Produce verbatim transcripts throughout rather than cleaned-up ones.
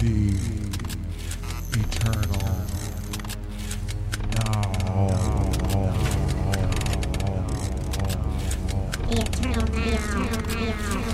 The eternal now. The eternal now.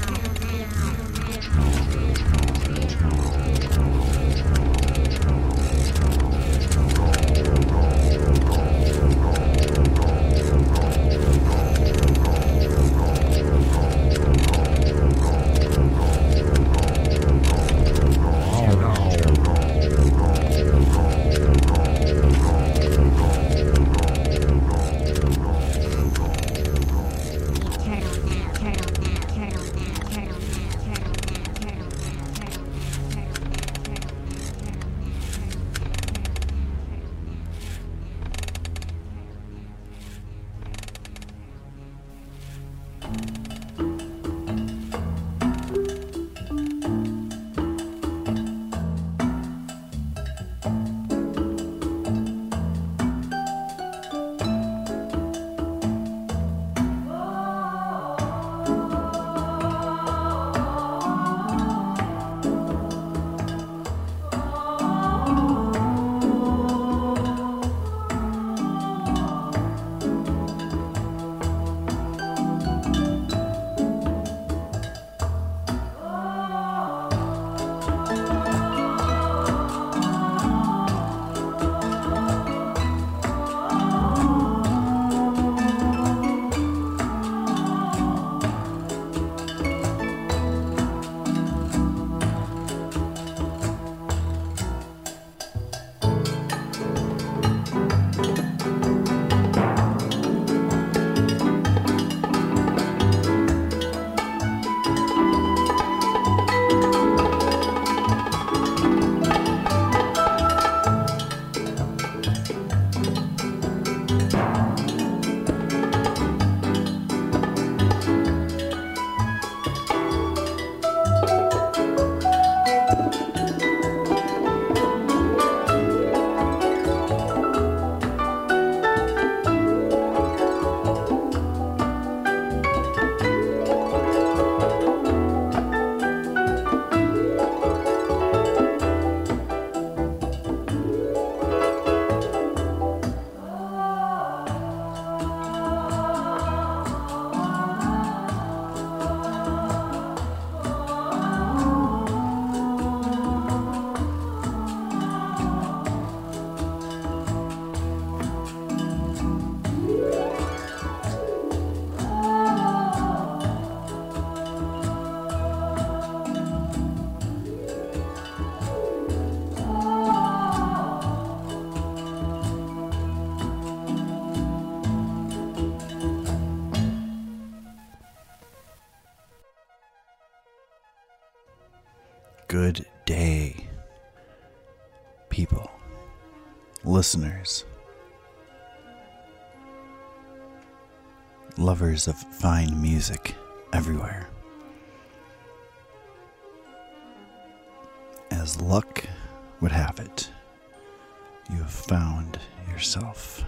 Good day, people, listeners, lovers of fine music everywhere. As luck would have it, you have found yourself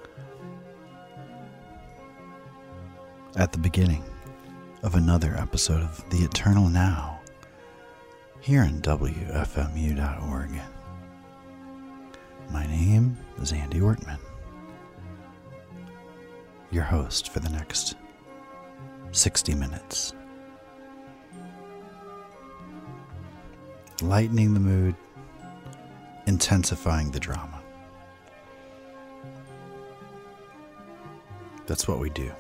at the beginning of another episode of The Eternal Now here on W F M U dot org. My name is Andy Ortman, your host for the next sixty minutes. Lightening the mood, intensifying the drama. That's what we do.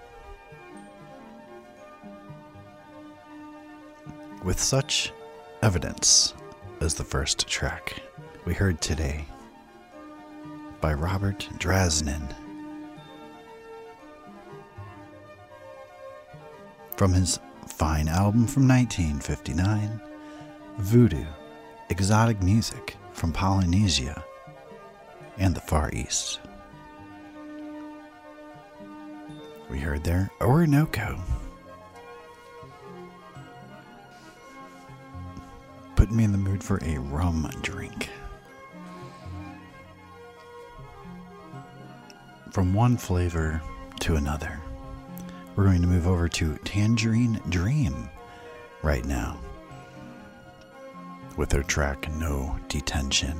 With such evidence as the first track we heard today by Robert Drasnin from his fine album from nineteen fifty-nine, Voodoo, Exotic Music from Polynesia and the Far East. We heard there Orinoco, putting me in the mood for a rum drink. From one flavor to another, we're going to move over to Tangerine Dream right now. with her track No Detention.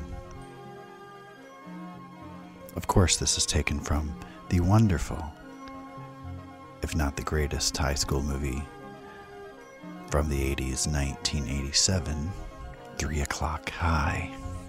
Of course, this is taken from the wonderful, if not the greatest, high school movie from the eighties, nineteen eighty-seven, Three O'Clock High.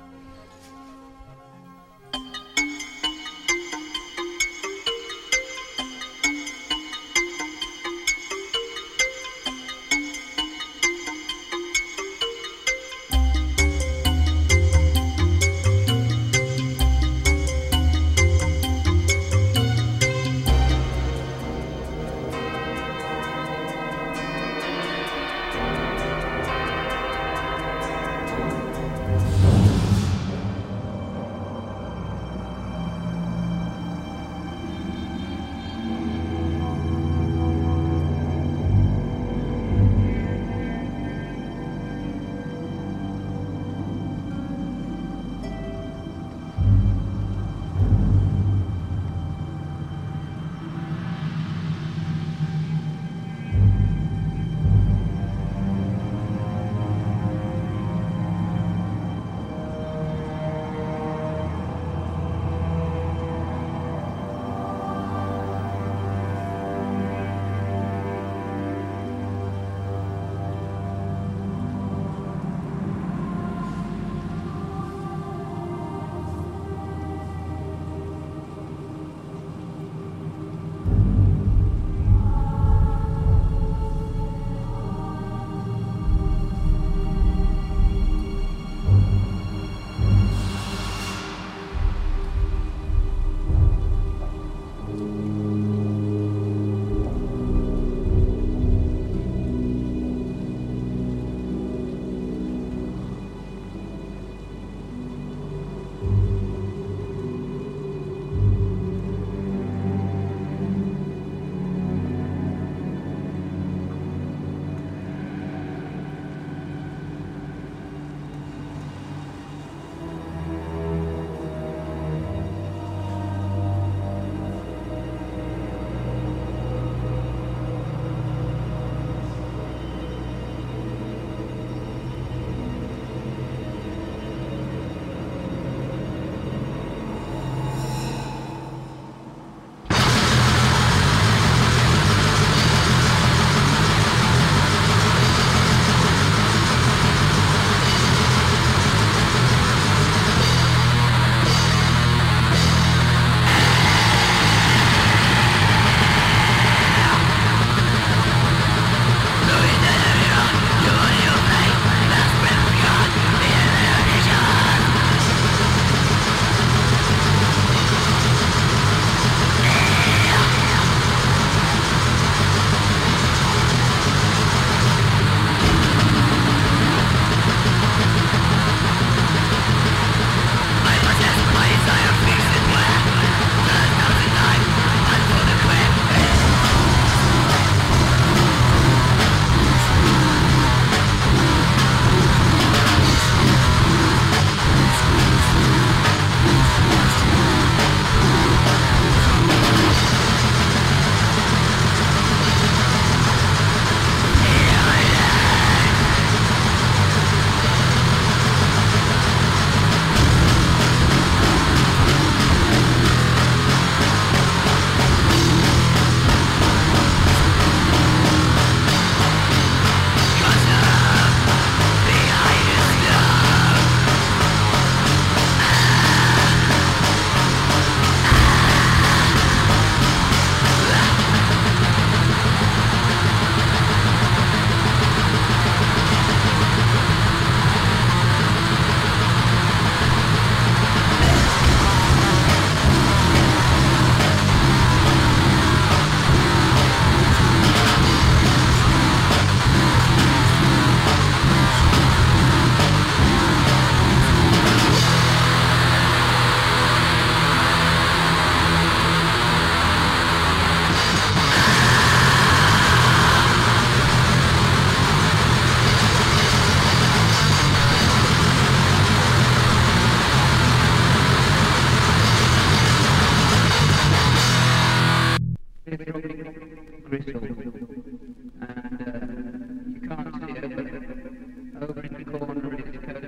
crystal, and uh, you can't see it, but over in the corner is Dakota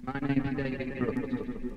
My name is David Brooks.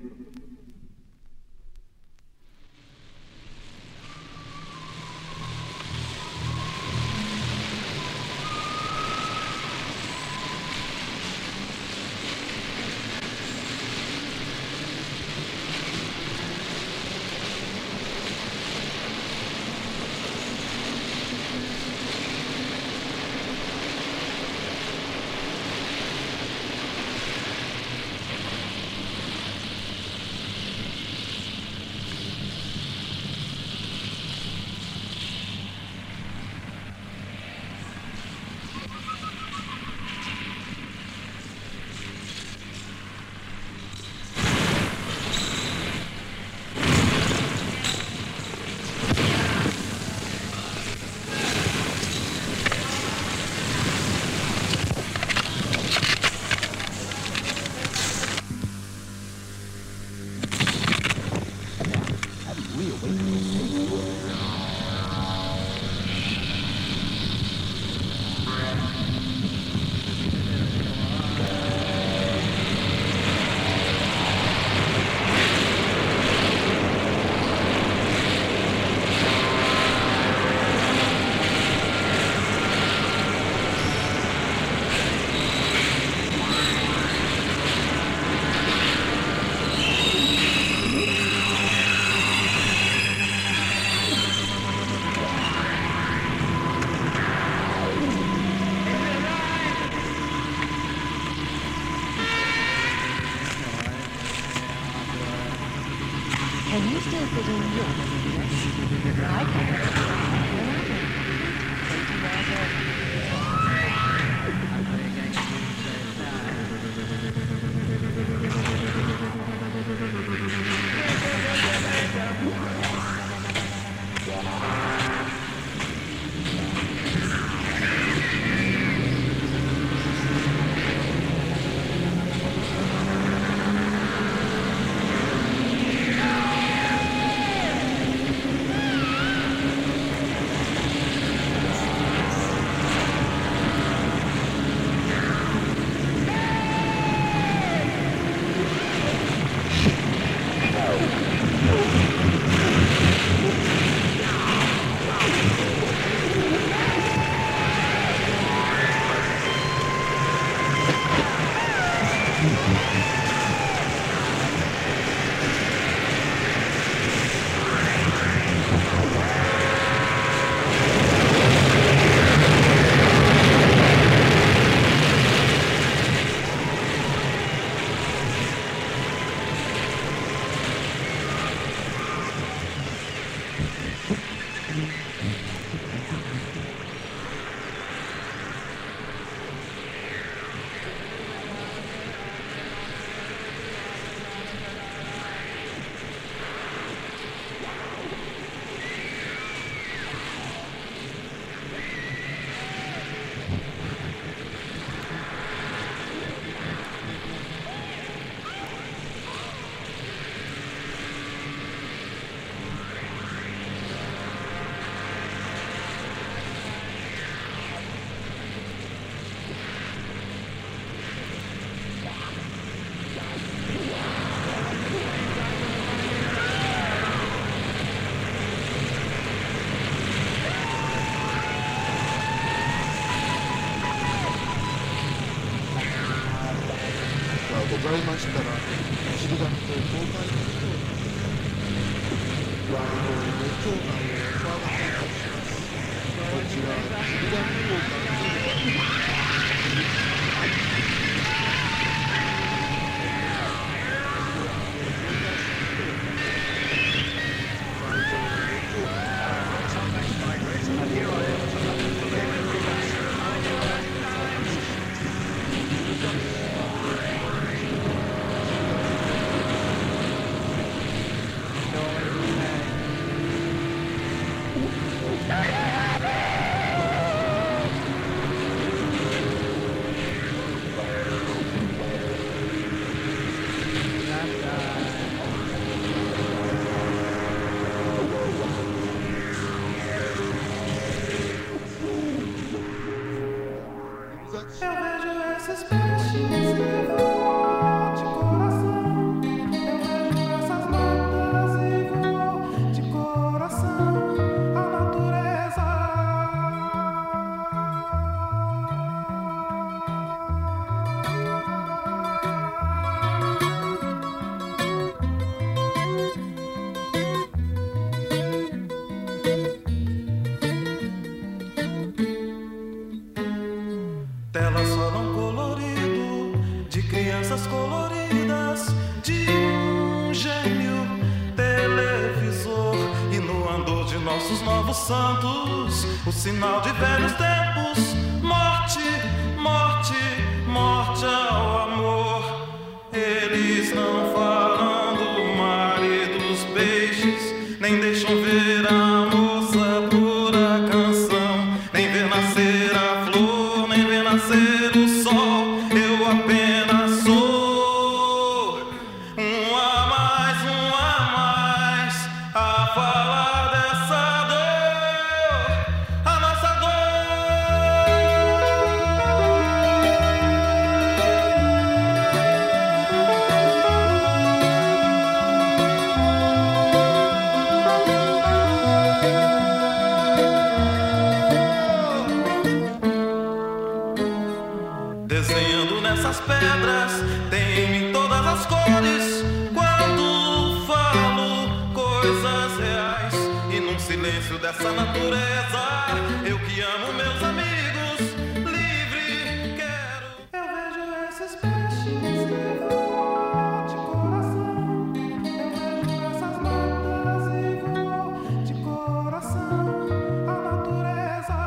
Can you still fit in your business? I can. ございましたら、霧神と公開の人に、我々の町内をお騒がせいたします。こちら、霧神公開には、 coloridas de um gênio televisor. E no andor de nossos novos santos, o sinal de velhos tempos. Morte, morte, morte ao amor. Eles não falam do mar e dos peixes, nem deixam ver a moça pura canção, nem ver nascer a flor, nem ver nascer o sol. Eu apenas sou um a mais, um a mais, a falar dessa dor, a nossa dor. Desenhando nessas pedras, tem em todas as cores. Quando falo coisas reais, e num silêncio dessa natureza, eu que amo meus amigos, livre quero. Eu vejo esses peixes e vou de coração. Eu vejo essas matas e vou de coração. A natureza.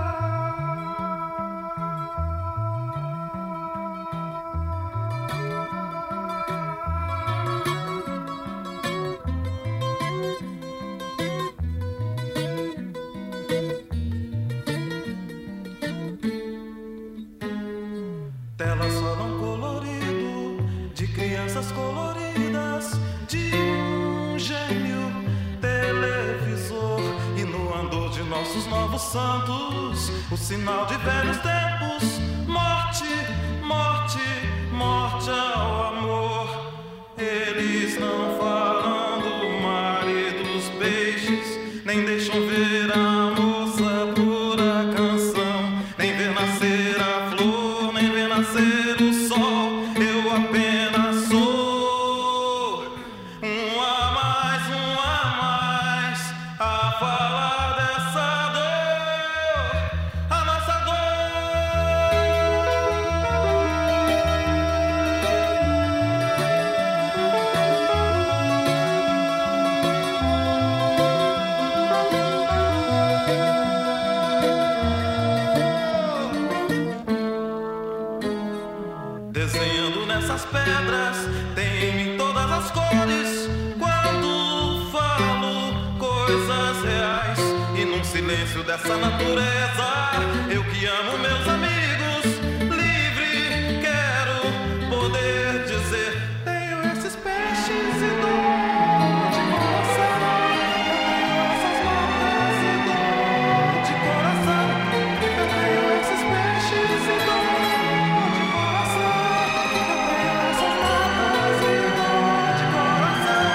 Telas falam colorido de crianças coloridas de um gênio televisor. E no andor de nossos novos santos, o sinal de velhos tempos. Morte, morte, morte ao amor. Eles não falam do mar e dos peixes, nem deixam ver a moça pura canção, nem ver nascer a flor, nem ver nascer o sol. Eu apenas sou um a mais, um a mais, a falar dessa dor, a nossa dor. Desenhando nessas pedras, tem em todas as cores. Quando falo coisas reais, e num silêncio dessa natureza, eu que amo meus amigos, livre quero poder dizer: tenho esses peixes e dou de coração. Eu tenho essas matas e dou de coração. Eu tenho esses peixes e dou de coração. Eu tenho essas matas e dou de coração.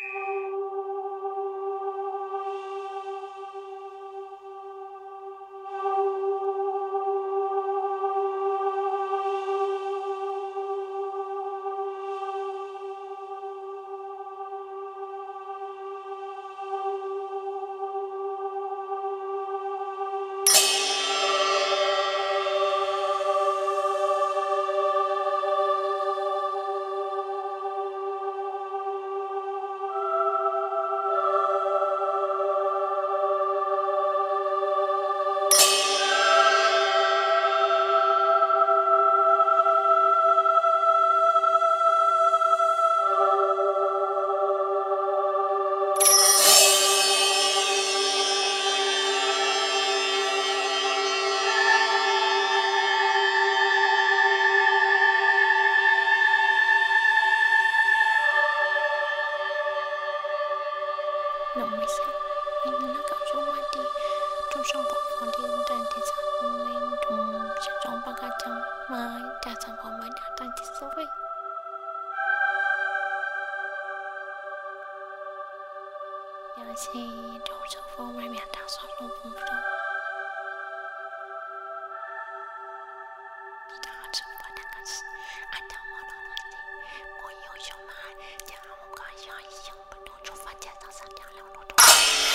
Nồng mây sắc mình nó cạo xuống mai đi trong sông bọc phòng đi trên thì sao mình trong trong ba cái trong mai đã sản phẩm mới đã tăng thì số vậy nhà xe trong sông phong mai mẹ đã sót luôn vùng trong đã sớm và đã cắt anh ta mà nó nói gì mỗi yêu trong mai nhà không có ai sống bên đó trong phát triển tạo sản nhà lâu nó thôi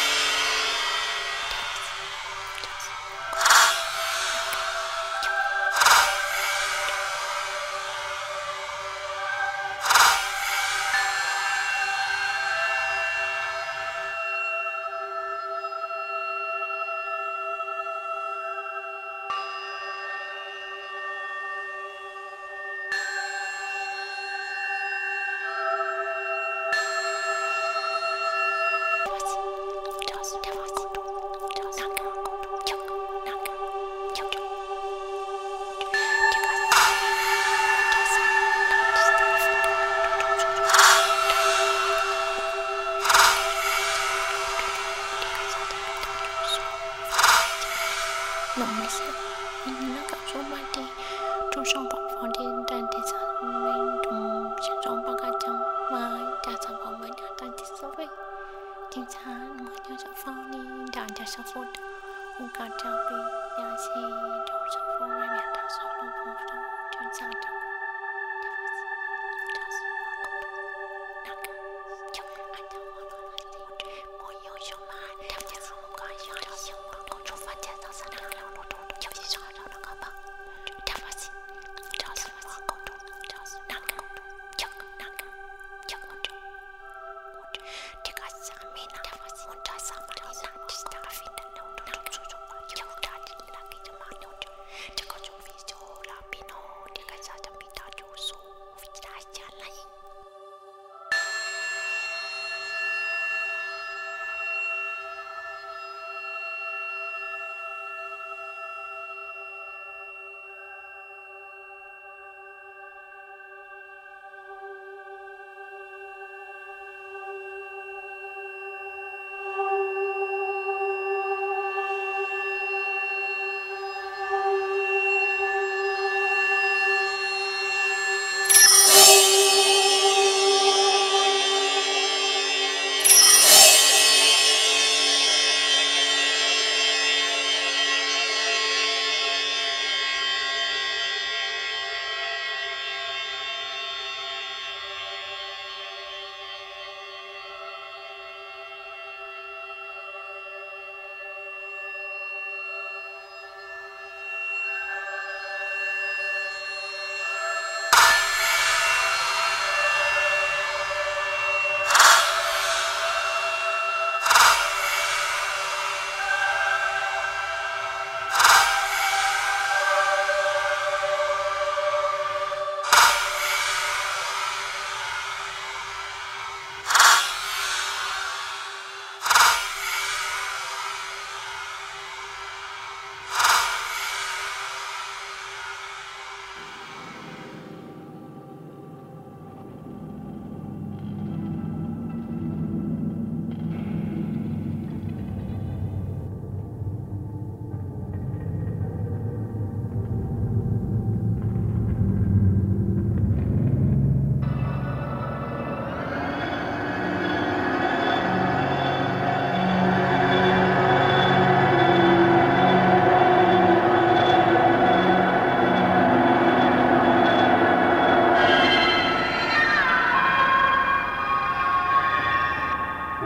nồng mây sắc mình nó cạo xuống mai đi trong sông bọc phòng đi trên thì sao mình trong trong ba cái trong mai đã sản phẩm mới đã tăng thì số vậy chính xác mà nhau sản phẩm đi đã đã sản phẩm ông cả trao bị nhà xe trong sản phẩm mai mẹ đã sản phẩm vùng trong trên sản trong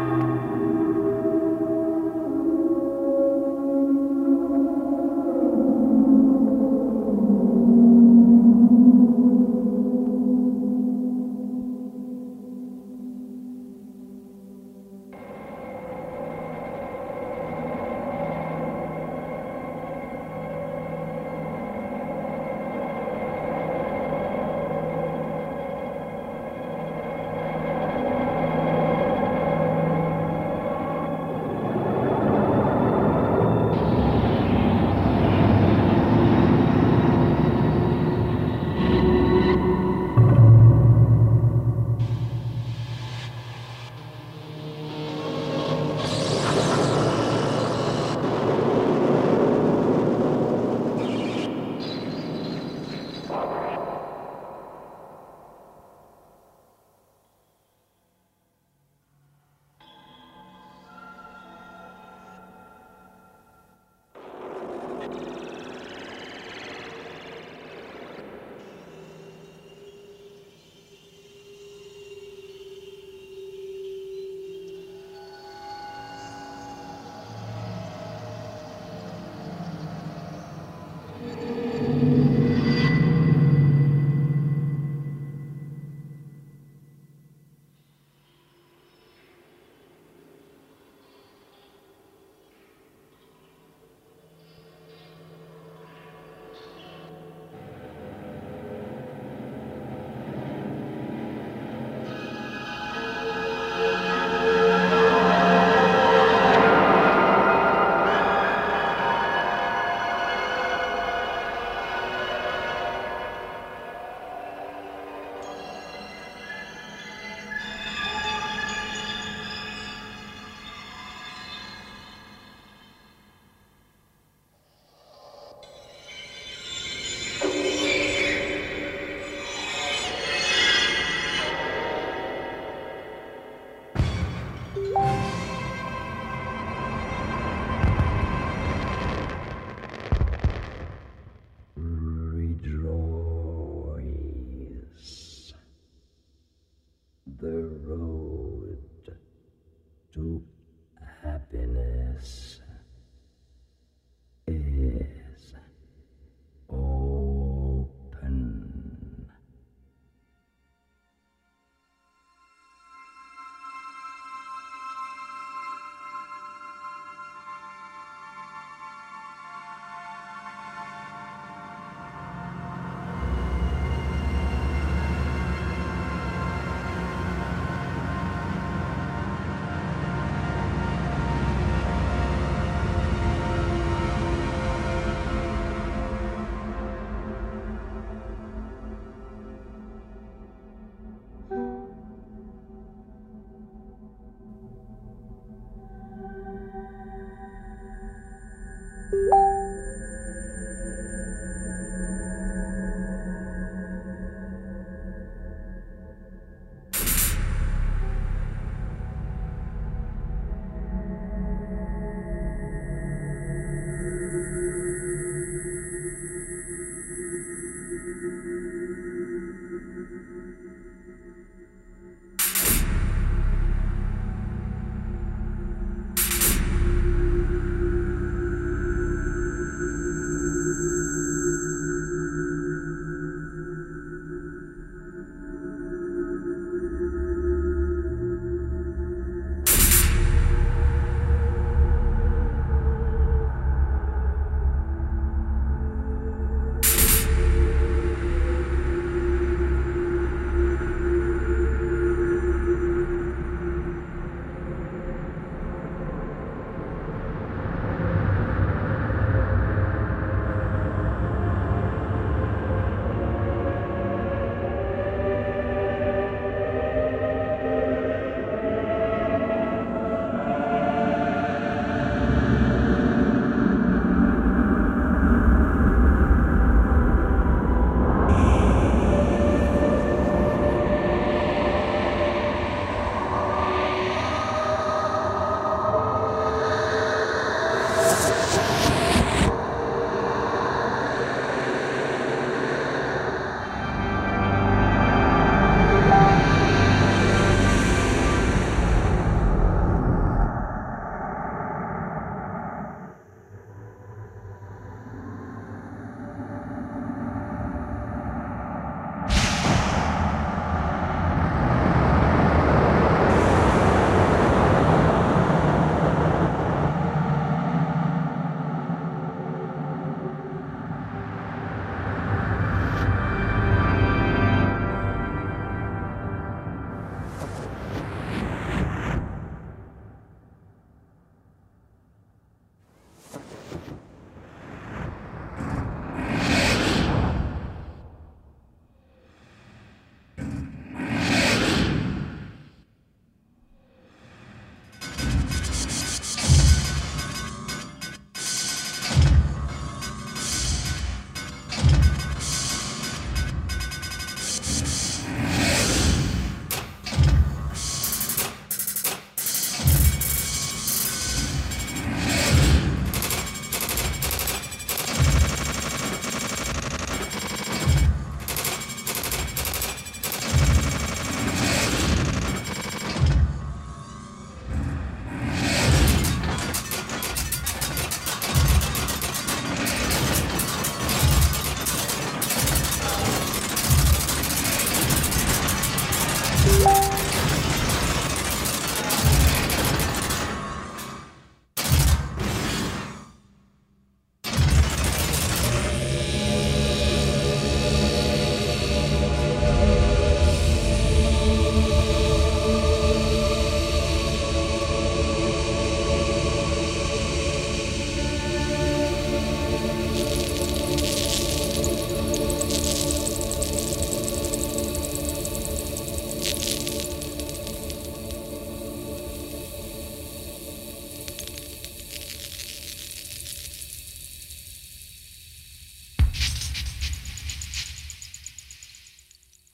The road to happiness is open.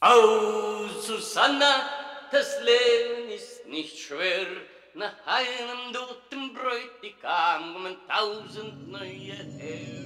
Oh, Susanna, das Leben ist nicht schwer. Nach einem toten Bräutigam kommen tausend neue her.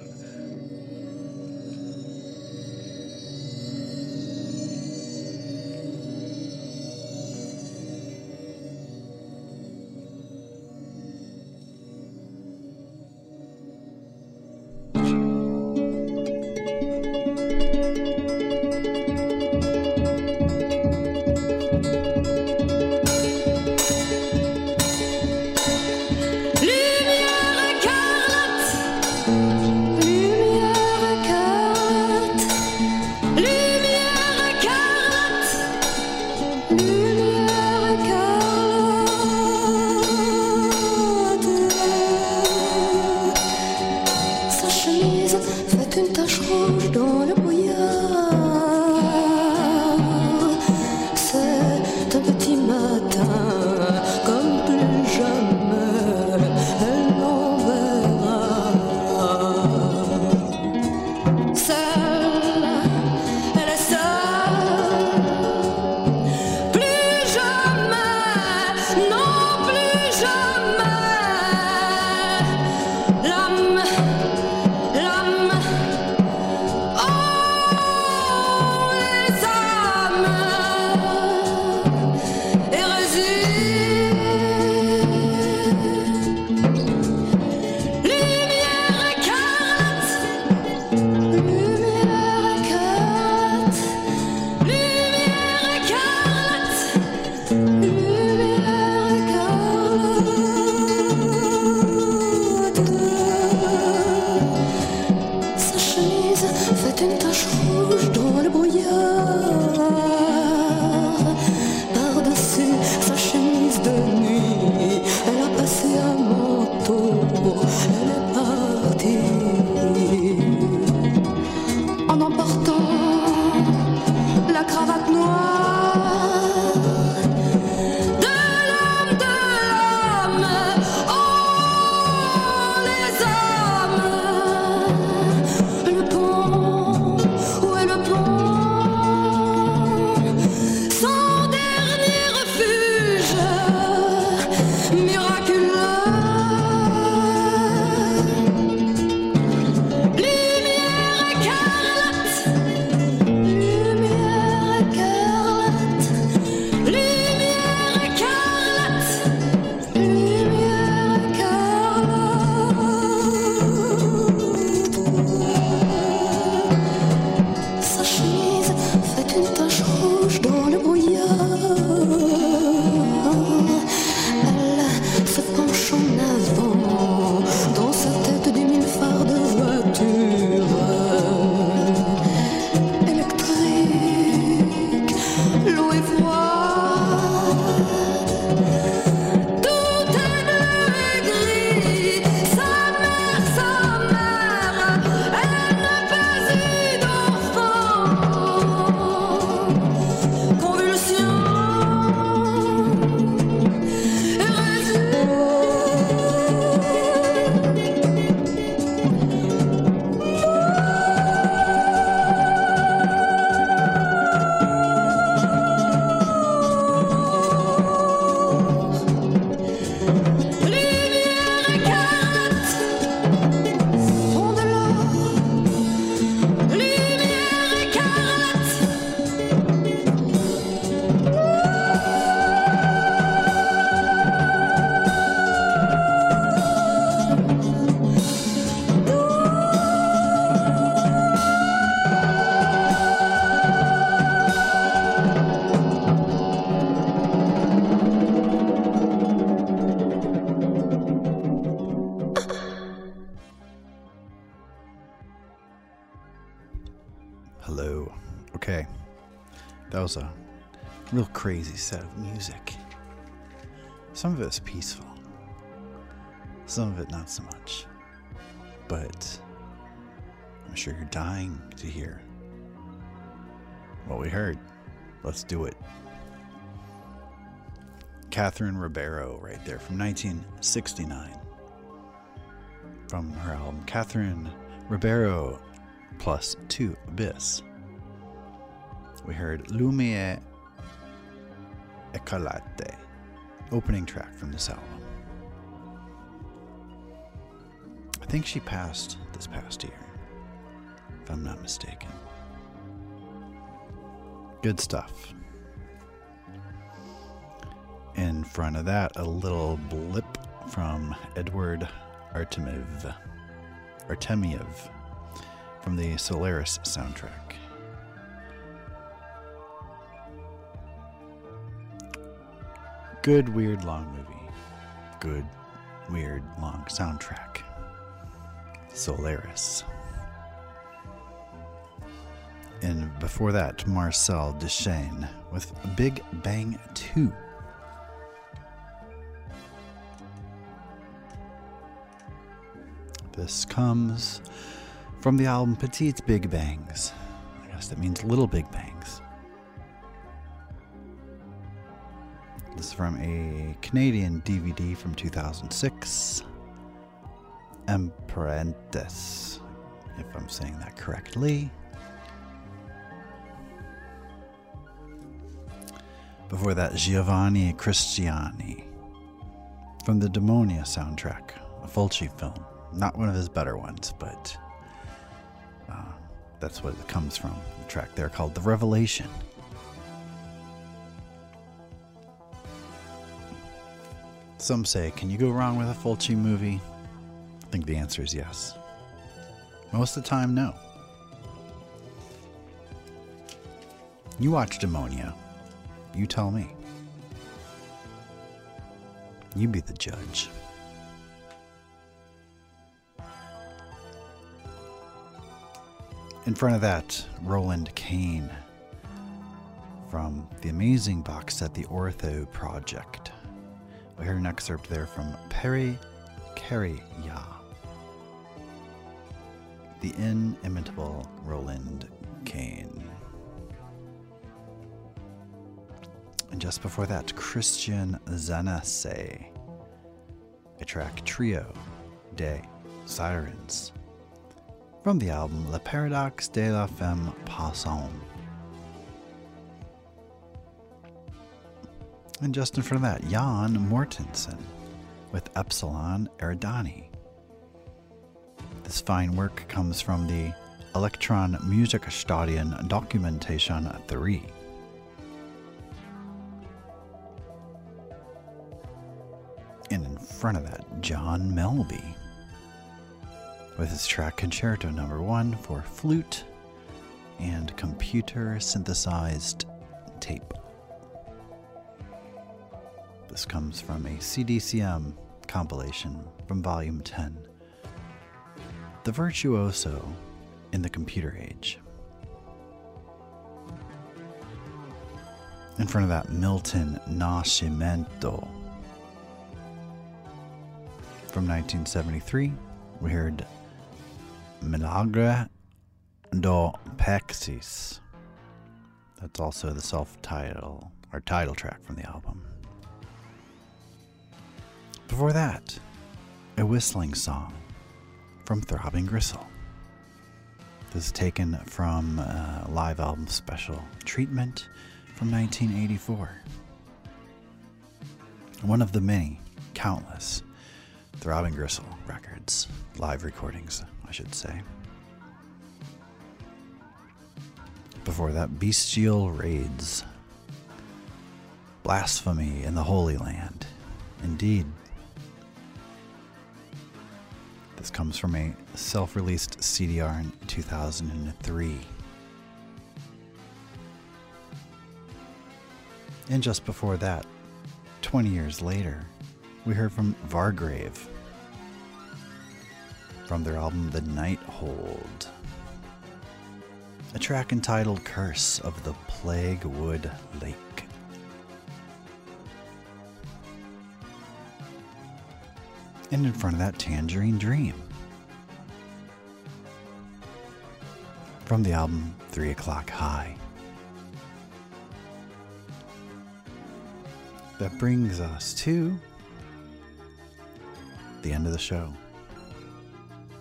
Hello. Okay. That was a real crazy set of music. Some of it's peaceful. Some of it not so much. But I'm sure you're dying to hear what we heard. Let's do it. Catherine Ribeiro right there from nineteen sixty-nine. From her album Catherine Ribeiro Plus Two Abyss. we heard Lumiere Écarlate, opening track from this album. I think she passed this past year, if I'm not mistaken. Good stuff. In front of that, a little blip from Edward Artemiev, Artemiev from the Solaris soundtrack. Good, weird, long movie. Good, weird, long soundtrack. Solaris. And before that, Marcel Duchamp with Big Bang two. This comes from the album Petites Big Bangs. I guess that means little big bangs. This is from a Canadian D V D from two thousand six. Empreintes, if I'm saying that correctly. Before that, Giovanni Cristiani from the Demonia soundtrack, a Fulci film. Not one of his better ones, but uh, that's what it comes from. The track there called The Revelation. Some say, can you go wrong with a Fulci movie? I think the answer is yes. Most of the time, no. You watch Demonia. You tell me. You be the judge. In front of that, Roland Kane from the amazing box set The Ortho Project. We heard an excerpt there from Peri Keria, the inimitable Roland Kane. And just before that, Christian Zanassi, a track Trio des Sirens from the album Le Paradoxe de la Femme Passante. And just in front of that, Jan Mortensen with Epsilon Eridani. This fine work comes from the Electron Musikstudien Dokumentation three. And in front of that, John Melby with his track Concerto Number One for flute and computer synthesized tape. This comes from a C D C M compilation from Volume ten, The Virtuoso in the Computer Age. In front of that, Milton Nascimento. From nineteen seventy-three, we heard Milagre do Pexis. That's also the self-title or title track from the album. Before that, a whistling song from Throbbing Gristle. This is taken from a live album special, Treatment, from nineteen eighty-four. One of the many, countless, Throbbing Gristle records, live recordings, I should say. Before that, Bestial Raids, Blasphemy in the Holy Land. Indeed. This comes from a self-released C D R in two thousand three. And just before that, twenty years later, we heard from Vargrave from their album The Night Hold, a track entitled Curse of the Plaguewood Lake. And in front of that, Tangerine Dream from the album Three O'Clock High. That brings us to the end of the show.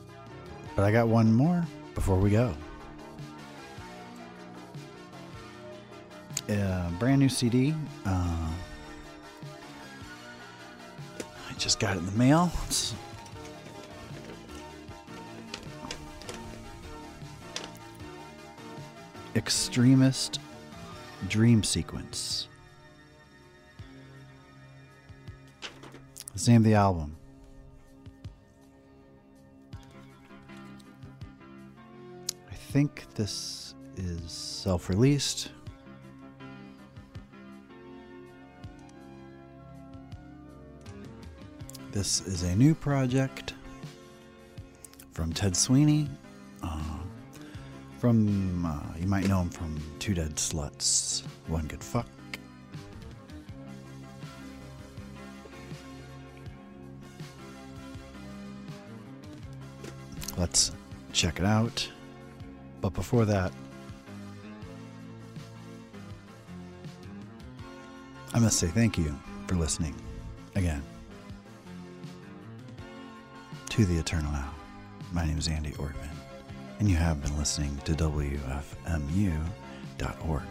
But I got one more before we go. a brand new C D. Uh, I just got it in the mail. It's Extremist Dream Sequence. That's the name of the album. I think this is self-released. This is a new project from Ted Sweeney. Uh, from, uh, you might know him from Two Dead Sluts, One Good Fuck. Let's check it out. But before that, I must say thank you for listening again to The Eternal Now. My name is Andy Ortman, and you have been listening to W F M U dot org.